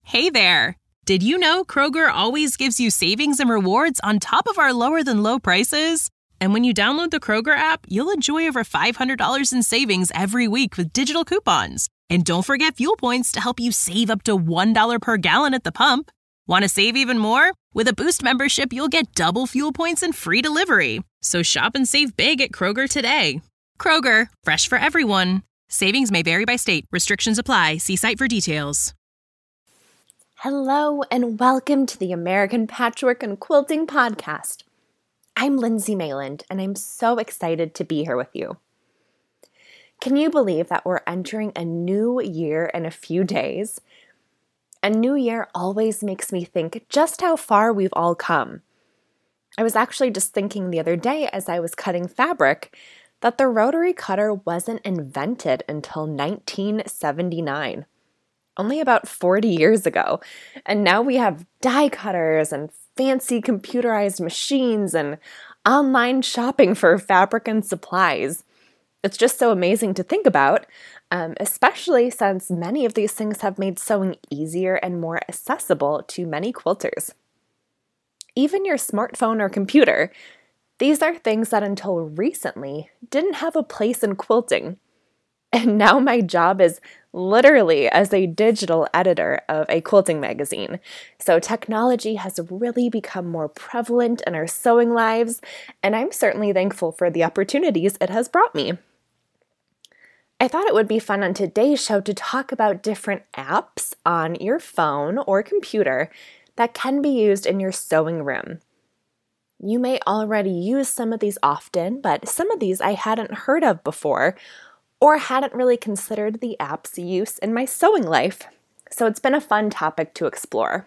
Hey there! Did you know Kroger always gives you savings and rewards on top of our lower-than-low prices? And when you download the Kroger app, you'll enjoy over $500 in savings every week with digital coupons. And don't forget fuel points to help you save up to $1 per gallon at the pump. Want to save even more? With a Boost membership, you'll get double fuel points and free delivery. So shop and save big at Kroger today. Kroger, fresh for everyone. Savings may vary by state. Restrictions apply. See site for details. Hello and welcome to the American Patchwork and Quilting Podcast. I'm Lindsay Mayland and I'm so excited to be here with you. Can you believe that we're entering a new year in a few days? A new year always makes me think just how far we've all come. I was actually just thinking the other day as I was cutting fabric that the rotary cutter wasn't invented until 1979. Only about 40 years ago. And now we have die cutters and fancy computerized machines and online shopping for fabric and supplies. It's just so amazing to think about, especially since many of these things have made sewing easier and more accessible to many quilters. Even your smartphone or computer, these are things that until recently didn't have a place in quilting. And now my job is literally as a digital editor of a quilting magazine. So technology has really become more prevalent in our sewing lives, and I'm certainly thankful for the opportunities it has brought me. I thought it would be fun on today's show to talk about different apps on your phone or computer that can be used in your sewing room. You may already use some of these often, but some of these I hadn't heard of before, or hadn't really considered the app's use in my sewing life, so it's been a fun topic to explore.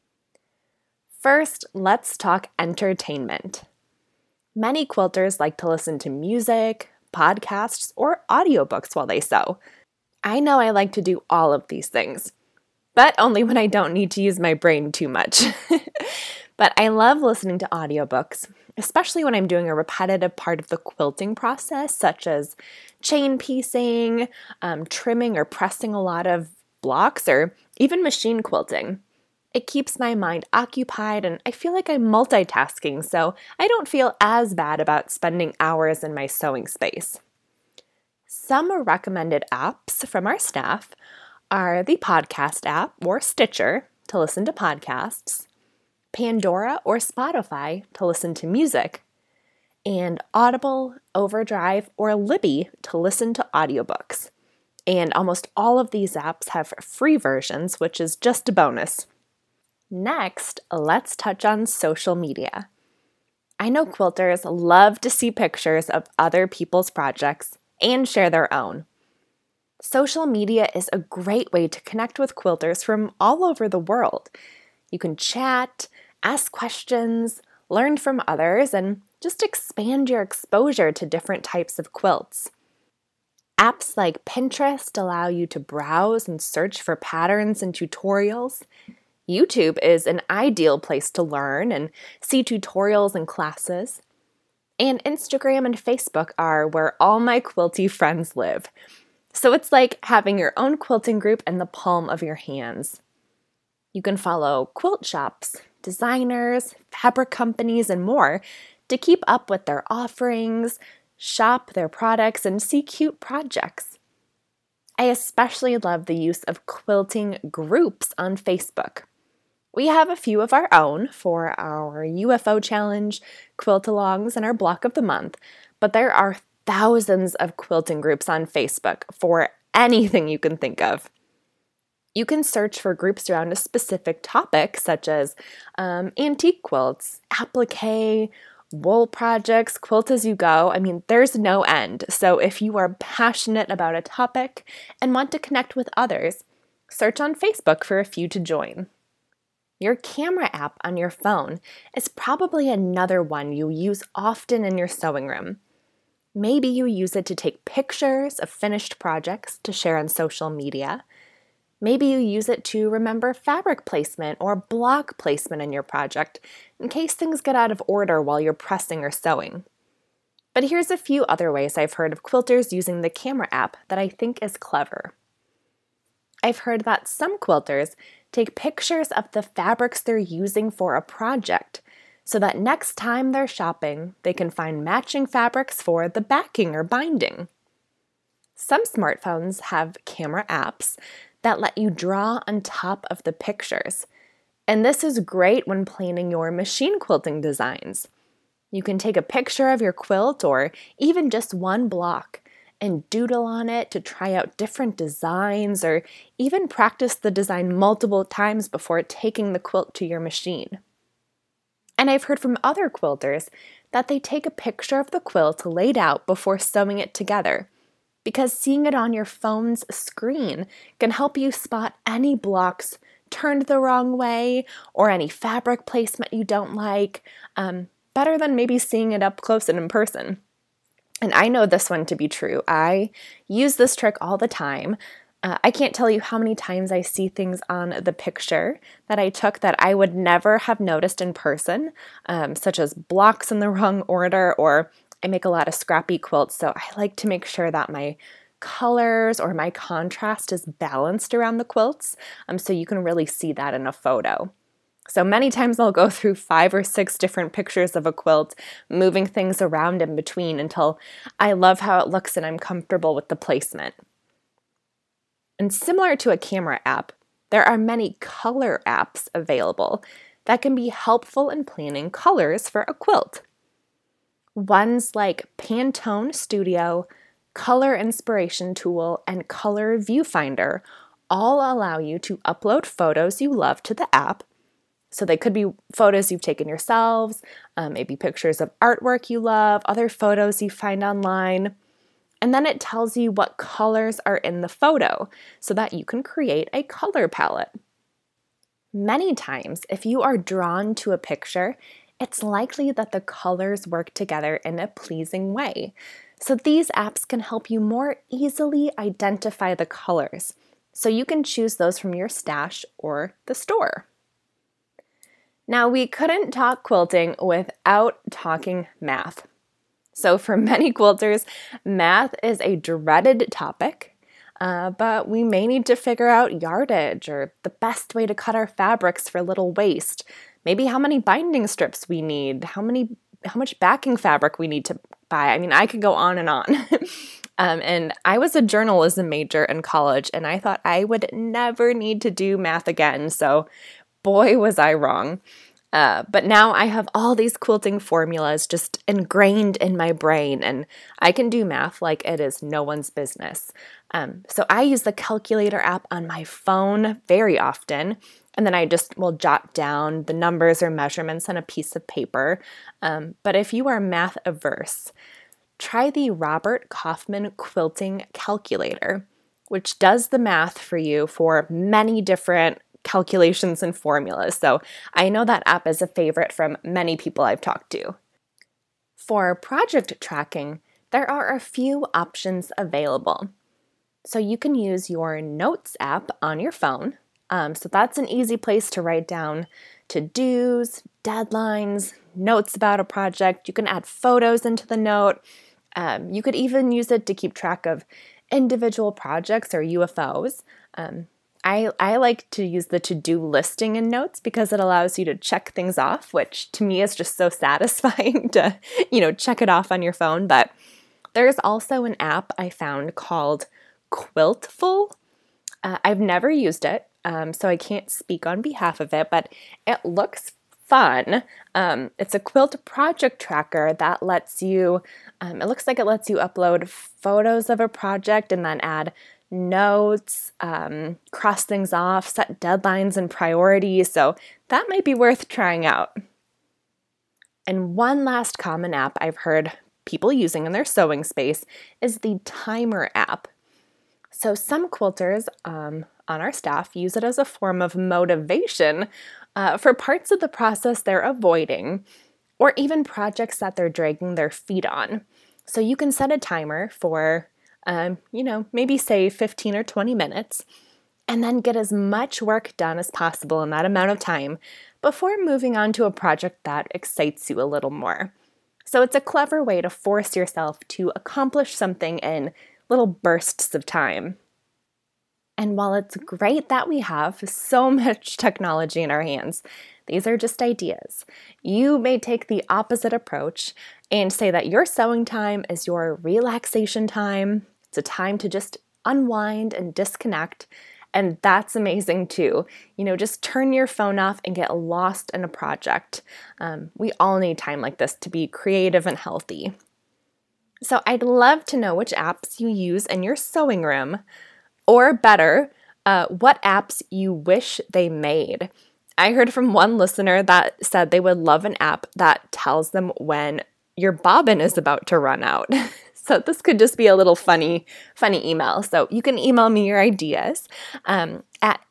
First, let's talk entertainment. Many quilters like to listen to music, podcasts, or audiobooks while they sew. I know I like to do all of these things, but only when I don't need to use my brain too much. But I love listening to audiobooks, especially when I'm doing a repetitive part of the quilting process, such as chain piecing, trimming or pressing a lot of blocks, or even machine quilting. It keeps my mind occupied and I feel like I'm multitasking, so I don't feel as bad about spending hours in my sewing space. Some recommended apps from our staff are the podcast app or Stitcher to listen to podcasts, Pandora or Spotify to listen to music, and Audible, Overdrive, or Libby to listen to audiobooks. And almost all of these apps have free versions, which is just a bonus. Next, let's touch on social media. I know quilters love to see pictures of other people's projects and share their own. Social media is a great way to connect with quilters from all over the world. You can chat, ask questions, learn from others, and just expand your exposure to different types of quilts. Apps like Pinterest allow you to browse and search for patterns and tutorials. YouTube is an ideal place to learn and see tutorials and classes. And Instagram and Facebook are where all my quilty friends live. So it's like having your own quilting group in the palm of your hands. You can follow quilt shops, designers, fabric companies, and more to keep up with their offerings, shop their products, and see cute projects. I especially love the use of quilting groups on Facebook. We have a few of our own for our UFO challenge, quilt-alongs, and our block of the month, but there are thousands of quilting groups on Facebook for anything you can think of. You can search for groups around a specific topic, such as antique quilts, applique, wool projects, quilt as you go. I mean, there's no end. So if you are passionate about a topic and want to connect with others, search on Facebook for a few to join. Your camera app on your phone is probably another one you use often in your sewing room. Maybe you use it to take pictures of finished projects to share on social media. Maybe you use it to remember fabric placement or block placement in your project in case things get out of order while you're pressing or sewing. But here's a few other ways I've heard of quilters using the camera app that I think is clever. I've heard that some quilters Take pictures of the fabrics they're using for a project so that next time they're shopping, they can find matching fabrics for the backing or binding. Some smartphones have camera apps that let you draw on top of the pictures. And this is great when planning your machine quilting designs. You can take a picture of your quilt or even just one block and doodle on it to try out different designs or even practice the design multiple times before taking the quilt to your machine. And I've heard from other quilters that they take a picture of the quilt laid out before sewing it together, because seeing it on your phone's screen can help you spot any blocks turned the wrong way or any fabric placement you don't like, better than maybe seeing it up close and in person. And I know this one to be true. I use this trick all the time. I can't tell you how many times I see things on the picture that I took that I would never have noticed in person, such as blocks in the wrong order, or I make a lot of scrappy quilts, so I like to make sure that my colors or my contrast is balanced around the quilts, so you can really see that in a photo. So many times I'll go through 5 or 6 different pictures of a quilt, moving things around in between until I love how it looks and I'm comfortable with the placement. And similar to a camera app, there are many color apps available that can be helpful in planning colors for a quilt. Ones like Pantone Studio, Color Inspiration Tool, and Color Viewfinder all allow you to upload photos you love to the app. So they could be photos you've taken yourselves, maybe pictures of artwork you love, other photos you find online. And then it tells you what colors are in the photo so that you can create a color palette. Many times, if you are drawn to a picture, it's likely that the colors work together in a pleasing way. So these apps can help you more easily identify the colors, so you can choose those from your stash or the store. Now, we couldn't talk quilting without talking math. So for many quilters, math is a dreaded topic, but we may need to figure out yardage or the best way to cut our fabrics for little waste, maybe how many binding strips we need, how much backing fabric we need to buy. I mean, I could go on and on. And I was a journalism major in college, and I thought I would never need to do math again, so boy, was I wrong. But now I have all these quilting formulas just ingrained in my brain, and I can do math like it is no one's business. So I use the calculator app on my phone very often, and then I just will jot down the numbers or measurements on a piece of paper. But if you are math averse, try the Robert Kaufman Quilting Calculator, which does the math for you for many different calculations and formulas. So I know that app is a favorite from many people I've talked to. For project tracking, there are a few options available. So you can use your Notes app on your phone. So that's an easy place to write down to-dos, deadlines, notes about a project. You can add photos into the note. You could even use it to keep track of individual projects or UFOs. I like to use the to-do listing in Notes because it allows you to check things off, which to me is just so satisfying to, check it off on your phone. But there's also an app I found called Quiltful. I've never used it, so I can't speak on behalf of it, but it looks fun. It's a quilt project tracker that lets you, it looks like it lets you upload photos of a project and then add notes, cross things off, set deadlines and priorities, so that might be worth trying out. And one last common app I've heard people using in their sewing space is the Timer app. So some quilters on our staff use it as a form of motivation for parts of the process they're avoiding, or even projects that they're dragging their feet on. So you can set a timer for maybe say 15 or 20 minutes, and then get as much work done as possible in that amount of time before moving on to a project that excites you a little more. So it's a clever way to force yourself to accomplish something in little bursts of time. And while it's great that we have so much technology in our hands, these are just ideas. You may take the opposite approach and say that your sewing time is your relaxation time. It's a time to just unwind and disconnect. And that's amazing too. Just turn your phone off and get lost in a project. We all need time like this to be creative and healthy. So I'd love to know which apps you use in your sewing room, or better, what apps you wish they made. I heard from one listener that said they would love an app that tells them when your bobbin is about to run out. So this could just be a little funny email. So you can email me your ideas at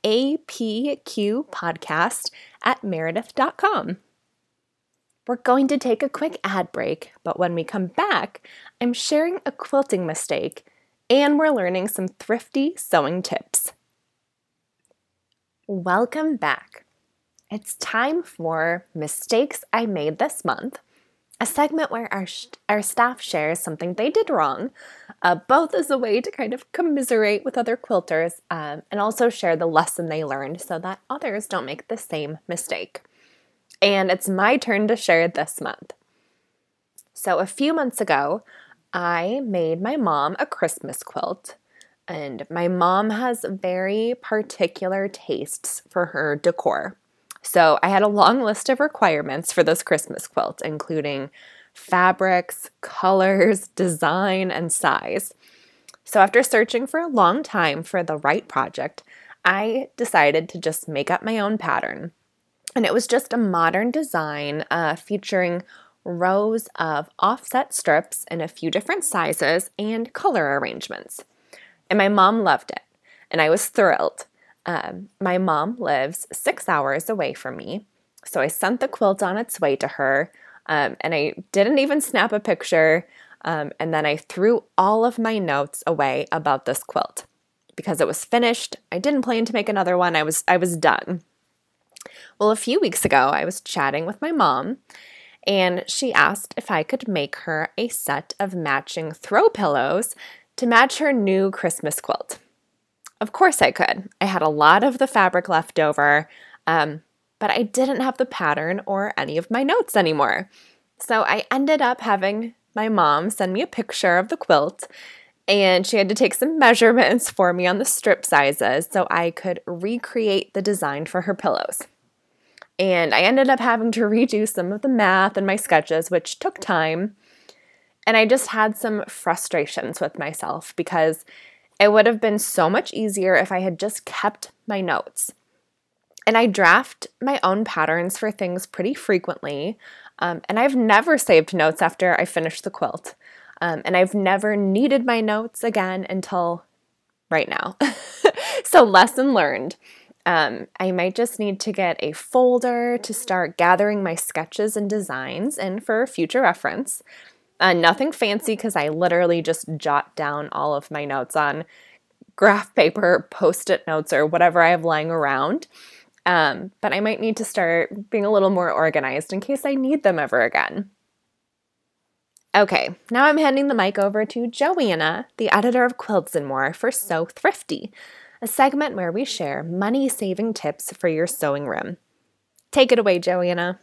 apqpodcast@meredith.com. We're going to take a quick ad break, but when we come back, I'm sharing a quilting mistake and we're learning some thrifty sewing tips. Welcome back. It's time for Mistakes I Made This Month, a segment where our staff shares something they did wrong, both as a way to kind of commiserate with other quilters and also share the lesson they learned so that others don't make the same mistake. And it's my turn to share this month. So a few months ago, I made my mom a Christmas quilt, and my mom has very particular tastes for her decor. So I had a long list of requirements for this Christmas quilt, including fabrics, colors, design, and size. So after searching for a long time for the right project, I decided to just make up my own pattern. And it was just a modern design featuring rows of offset strips in a few different sizes and color arrangements. And my mom loved it, and I was thrilled. My mom lives 6 hours away from me, so I sent the quilt on its way to her, and I didn't even snap a picture, and then I threw all of my notes away about this quilt. Because it was finished, I didn't plan to make another one, I was done. Well, a few weeks ago, I was chatting with my mom, and she asked if I could make her a set of matching throw pillows to match her new Christmas quilt. Of course I could. I had a lot of the fabric left over, but I didn't have the pattern or any of my notes anymore. So I ended up having my mom send me a picture of the quilt, and she had to take some measurements for me on the strip sizes so I could recreate the design for her pillows. And I ended up having to redo some of the math in my sketches, which took time. And I just had some frustrations with myself because it would have been so much easier if I had just kept my notes. And I draft my own patterns for things pretty frequently, and I've never saved notes after I finish the quilt. And I've never needed my notes again until right now. So lesson learned. I might just need to get a folder to start gathering my sketches and designs in for future reference. Nothing fancy because I literally just jot down all of my notes on graph paper, Post-it notes, or whatever I have lying around. But I might need to start being a little more organized in case I need them ever again. Okay, now I'm handing the mic over to Joanna, the editor of Quilts and More, for Sew Thrifty, a segment where we share money-saving tips for your sewing room. Take it away, Joanna.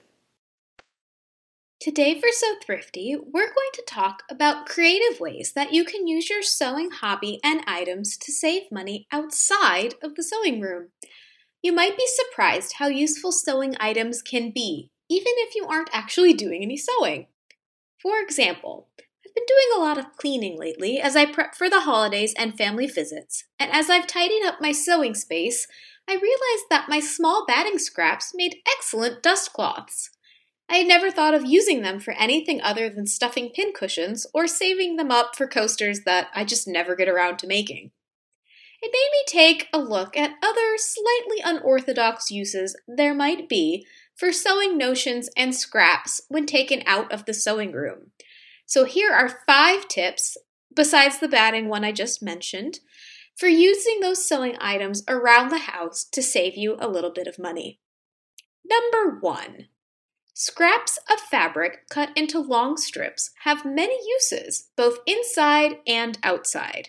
Today for Sew Thrifty, we're going to talk about creative ways that you can use your sewing hobby and items to save money outside of the sewing room. You might be surprised how useful sewing items can be, even if you aren't actually doing any sewing. For example, I've been doing a lot of cleaning lately as I prep for the holidays and family visits, and as I've tidied up my sewing space, I realized that my small batting scraps made excellent dust cloths. I had never thought of using them for anything other than stuffing pincushions or saving them up for coasters that I just never get around to making. It made me take a look at other slightly unorthodox uses there might be for sewing notions and scraps when taken out of the sewing room. So here are 5 tips, besides the batting one I just mentioned, for using those sewing items around the house to save you a little bit of money. Number 1. Scraps of fabric cut into long strips have many uses, both inside and outside.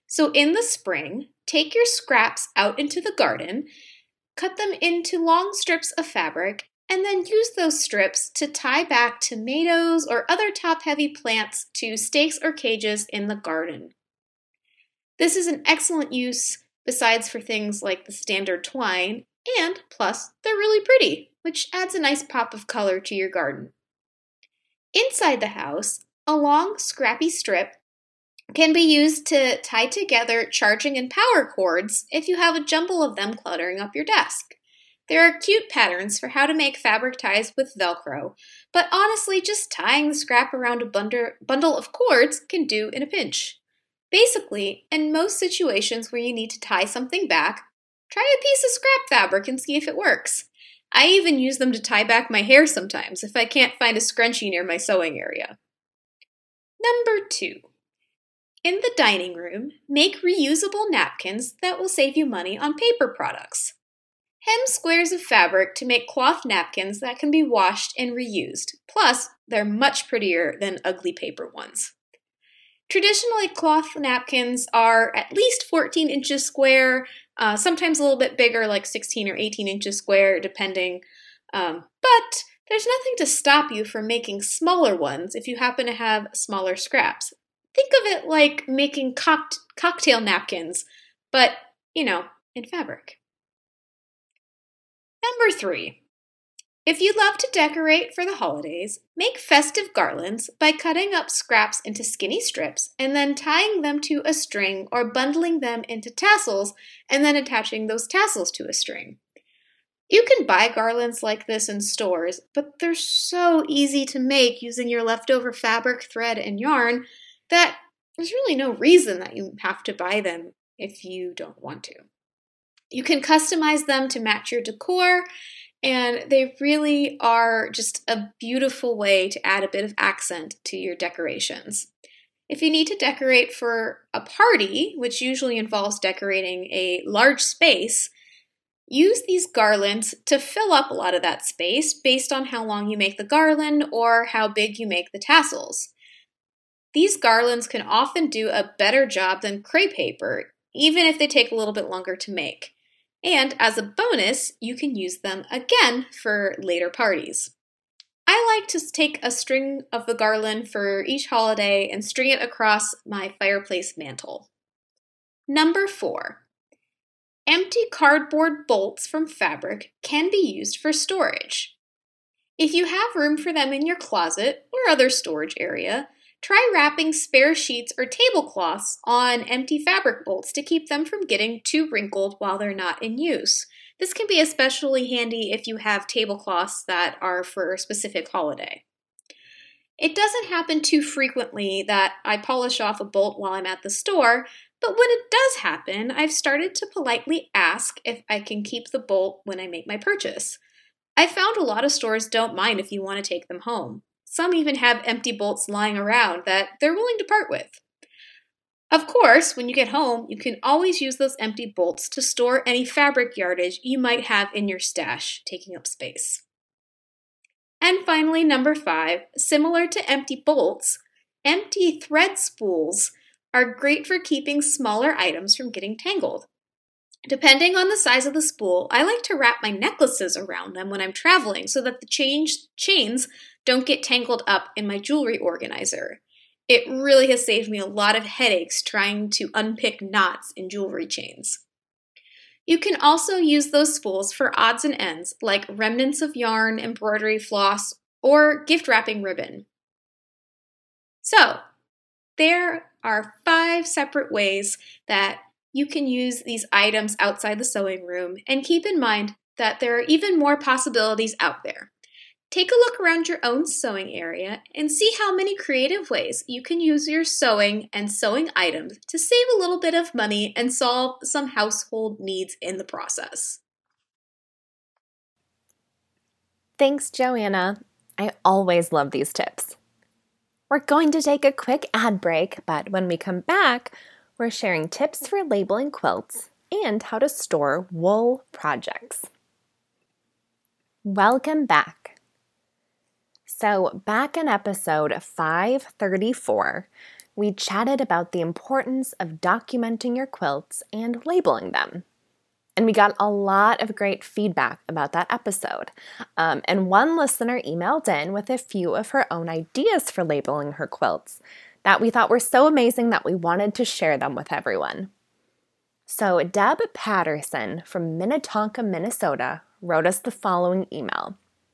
So in the spring, take your scraps out into the garden, cut them into long strips of fabric, and then use those strips to tie back tomatoes or other top-heavy plants to stakes or cages in the garden. This is an excellent use besides for things like the standard twine, and plus they're really pretty, which adds a nice pop of color to your garden. Inside the house, a long scrappy strip can be used to tie together charging and power cords if you have a jumble of them cluttering up your desk. There are cute patterns for how to make fabric ties with Velcro, but honestly, just tying the scrap around a bundle of cords can do in a pinch. Basically, in most situations where you need to tie something back, try a piece of scrap fabric and see if it works. I even use them to tie back my hair sometimes if I can't find a scrunchie near my sewing area. Number 2. In the dining room, make reusable napkins that will save you money on paper products. Hem squares of fabric to make cloth napkins that can be washed and reused. Plus, they're much prettier than ugly paper ones. Traditionally, cloth napkins are at least 14 inches square, sometimes a little bit bigger, like 16 or 18 inches square, depending. But there's nothing to stop you from making smaller ones if you happen to have smaller scraps. Think of it like making cocktail napkins, but, in fabric. Number 3. If you love to decorate for the holidays, make festive garlands by cutting up scraps into skinny strips and then tying them to a string or bundling them into tassels and then attaching those tassels to a string. You can buy garlands like this in stores, but they're so easy to make using your leftover fabric, thread, and yarn that there's really no reason that you have to buy them if you don't want to. You can customize them to match your decor, and they really are just a beautiful way to add a bit of accent to your decorations. If you need to decorate for a party, which usually involves decorating a large space, use these garlands to fill up a lot of that space based on how long you make the garland or how big you make the tassels. These garlands can often do a better job than crepe paper, even if they take a little bit longer to make. And as a bonus, you can use them again for later parties. I like to take a string of the garland for each holiday and string it across my fireplace mantle. Number 4. Empty cardboard bolts from fabric can be used for storage. If you have room for them in your closet or other storage area, try wrapping spare sheets or tablecloths on empty fabric bolts to keep them from getting too wrinkled while they're not in use. This can be especially handy if you have tablecloths that are for a specific holiday. It doesn't happen too frequently that I polish off a bolt while I'm at the store, but when it does happen, I've started to politely ask if I can keep the bolt when I make my purchase. I've found a lot of stores don't mind if you want to take them home. Some even have empty bolts lying around that they're willing to part with. Of course, when you get home, you can always use those empty bolts to store any fabric yardage you might have in your stash, taking up space. And finally, number 5, similar to empty bolts, empty thread spools are great for keeping smaller items from getting tangled. Depending on the size of the spool, I like to wrap my necklaces around them when I'm traveling so that the chains don't get tangled up in my jewelry organizer. It really has saved me a lot of headaches trying to unpick knots in jewelry chains. You can also use those spools for odds and ends, like remnants of yarn, embroidery floss, or gift wrapping ribbon. So, there are 5 separate ways that you can use these items outside the sewing room, and keep in mind that there are even more possibilities out there. Take a look around your own sewing area and see how many creative ways you can use your sewing and sewing items to save a little bit of money and solve some household needs in the process. Thanks, Joanna. I always love these tips. We're going to take a quick ad break, but when we come back, we're sharing tips for labeling quilts and how to store wool projects. Welcome back. So back in episode 534, We chatted about the importance of documenting your quilts and labeling them. And we got a lot of great feedback about that episode. And one listener emailed in with a few of her own ideas for labeling her quilts that we thought were so amazing that we wanted to share them with everyone. So Deb Patterson from Minnetonka, Minnesota, wrote us the following email.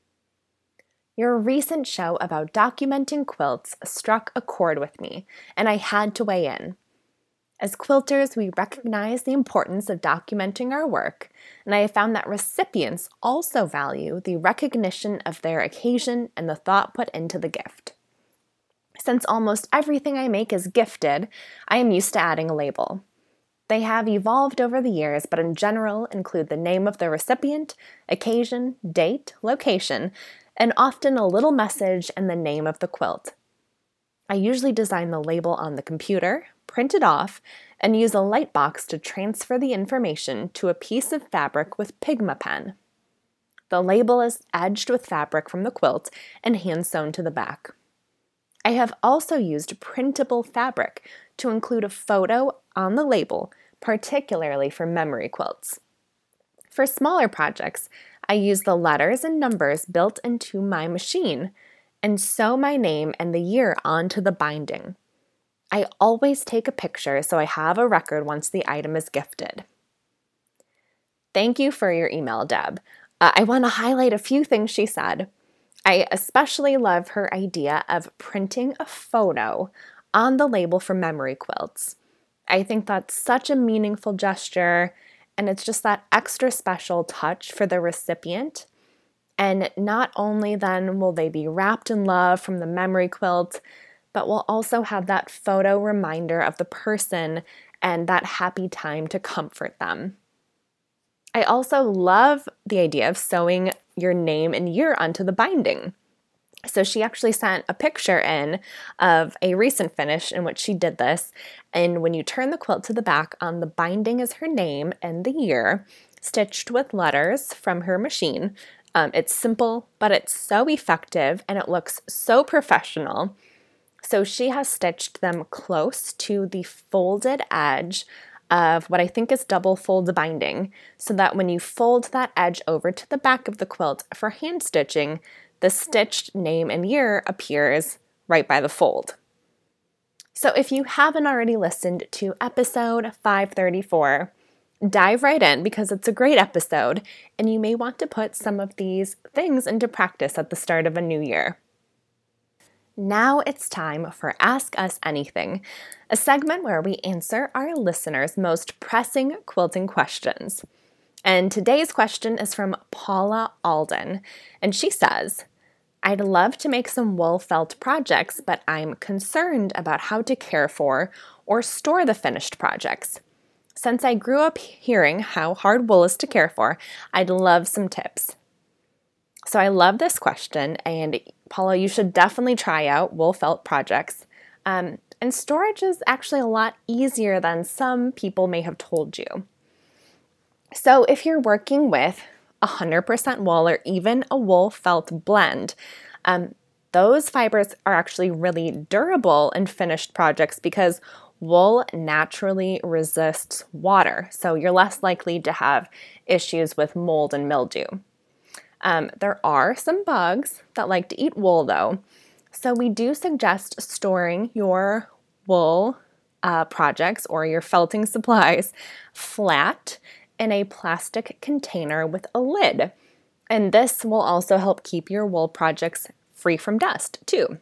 Your recent show about documenting quilts struck a chord with me, and I had to weigh in. As quilters, we recognize the importance of documenting our work, and I have found that recipients also value the recognition of their occasion and the thought put into the gift. Since almost everything I make is gifted, I am used to adding a label. They have evolved over the years, but in general include the name of the recipient, occasion, date, location, and often a little message and the name of the quilt. I usually design the label on the computer, print it off, and use a light box to transfer the information to a piece of fabric with Pigma pen. The label is edged with fabric from the quilt and hand-sewn to the back. I have also used printable fabric to include a photo on the label, particularly for memory quilts. For smaller projects, I use the letters and numbers built into my machine and sew my name and the year onto the binding. I always take a picture so I have a record once the item is gifted. Thank you for your email, Deb. I want to highlight a few things she said. I especially love her idea of printing a photo on the label for memory quilts. I think that's such a meaningful gesture, and it's just that extra special touch for the recipient. And not only then will they be wrapped in love from the memory quilt, but will also have that photo reminder of the person and that happy time to comfort them. I also love the idea of sewing your name and year onto the binding. So she actually sent a picture in of a recent finish in which she did this. And when you turn the quilt to the back, on the binding is her name and the year, stitched with letters from her machine. It's simple, but it's so effective and it looks so professional. So she has stitched them close to the folded edge of what I think is double fold binding, so that when you fold that edge over to the back of the quilt for hand stitching, the stitched name and year appears right by the fold. So if you haven't already listened to episode 534, dive right in because it's a great episode and you may want to put some of these things into practice at the start of a new year. Now it's time for Ask Us Anything, a segment where we answer our listeners' most pressing quilting questions. And today's question is from Paula Alden, and she says, I'd love to make some wool felt projects, but I'm concerned about how to care for or store the finished projects. Since I grew up hearing how hard wool is to care for, I'd love some tips. So I love this question, and Paula, you should definitely try out wool felt projects. And storage is actually a lot easier than some people may have told you. So if you're working with 100% wool or even a wool felt blend, those fibers are actually really durable in finished projects because wool naturally resists water. So you're less likely to have issues with mold and mildew. There are some bugs that like to eat wool though. So we do suggest storing your wool projects or your felting supplies flat in a plastic container with a lid. And this will also help keep your wool projects free from dust too.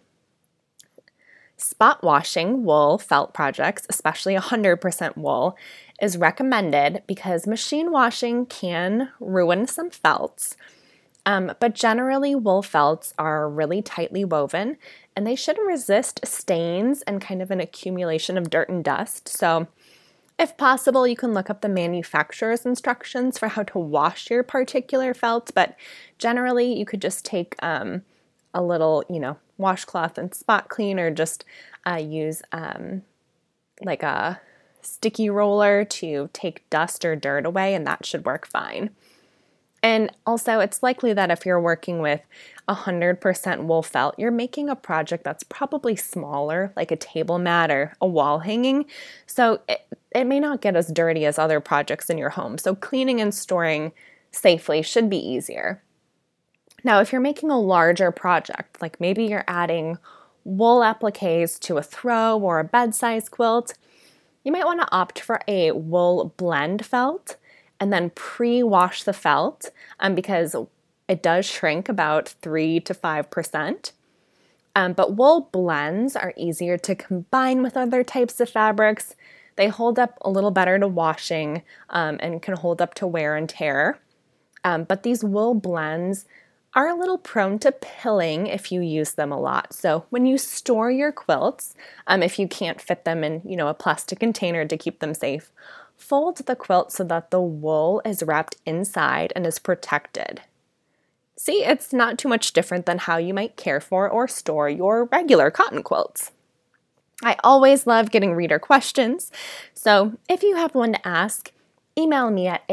Spot washing wool felt projects, especially 100% wool, is recommended because machine washing can ruin some felts. But generally, wool felts are really tightly woven and they should resist stains and kind of an accumulation of dirt and dust. So if possible, you can look up the manufacturer's instructions for how to wash your particular felt, but generally you could just take a little, washcloth and spot clean, or just use like a sticky roller to take dust or dirt away, and that should work fine. And also, it's likely that if you're working with 100% wool felt, you're making a project that's probably smaller, like a table mat or a wall hanging. So it may not get as dirty as other projects in your home. So cleaning and storing safely should be easier. Now, if you're making a larger project, like maybe you're adding wool appliques to a throw or a bed-size quilt, you might want to opt for a wool blend felt and then pre-wash the felt because it does shrink about 3 to 5%. But wool blends are easier to combine with other types of fabrics. They hold up a little better to washing and can hold up to wear and tear. But these wool blends are a little prone to pilling if you use them a lot. So when you store your quilts, if you can't fit them in, a plastic container to keep them safe, fold the quilt so that the wool is wrapped inside and is protected. See, it's not too much different than how you might care for or store your regular cotton quilts. I always love getting reader questions, so if you have one to ask, email me at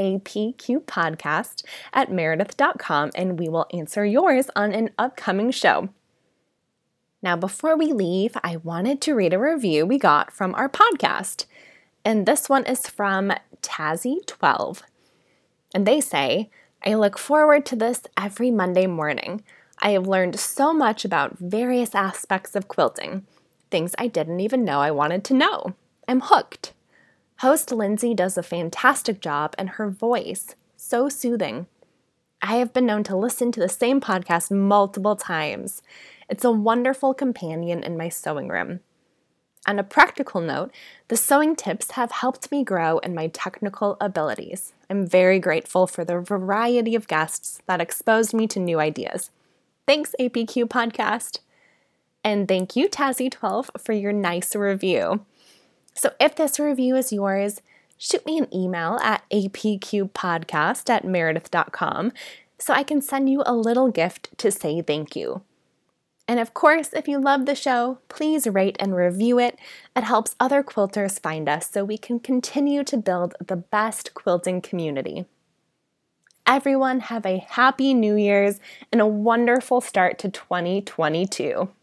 apqpodcast@meredith.com and we will answer yours on an upcoming show. Now, before we leave, I wanted to read a review we got from our podcast. And this one is from Tazzy12. And they say, I look forward to this every Monday morning. I have learned so much about various aspects of quilting, things I didn't even know I wanted to know. I'm hooked. Host Lindsay does a fantastic job and her voice, so soothing. I have been known to listen to the same podcast multiple times. It's a wonderful companion in my sewing room. On a practical note, the sewing tips have helped me grow in my technical abilities. I'm very grateful for the variety of guests that exposed me to new ideas. Thanks, APQ Podcast. And thank you, Tazzy12, for your nice review. So if this review is yours, shoot me an email at apqpodcast@meredith.com so I can send you a little gift to say thank you. And of course, if you love the show, please rate and review it. It helps other quilters find us so we can continue to build the best quilting community. Everyone have a happy New Year's and a wonderful start to 2022.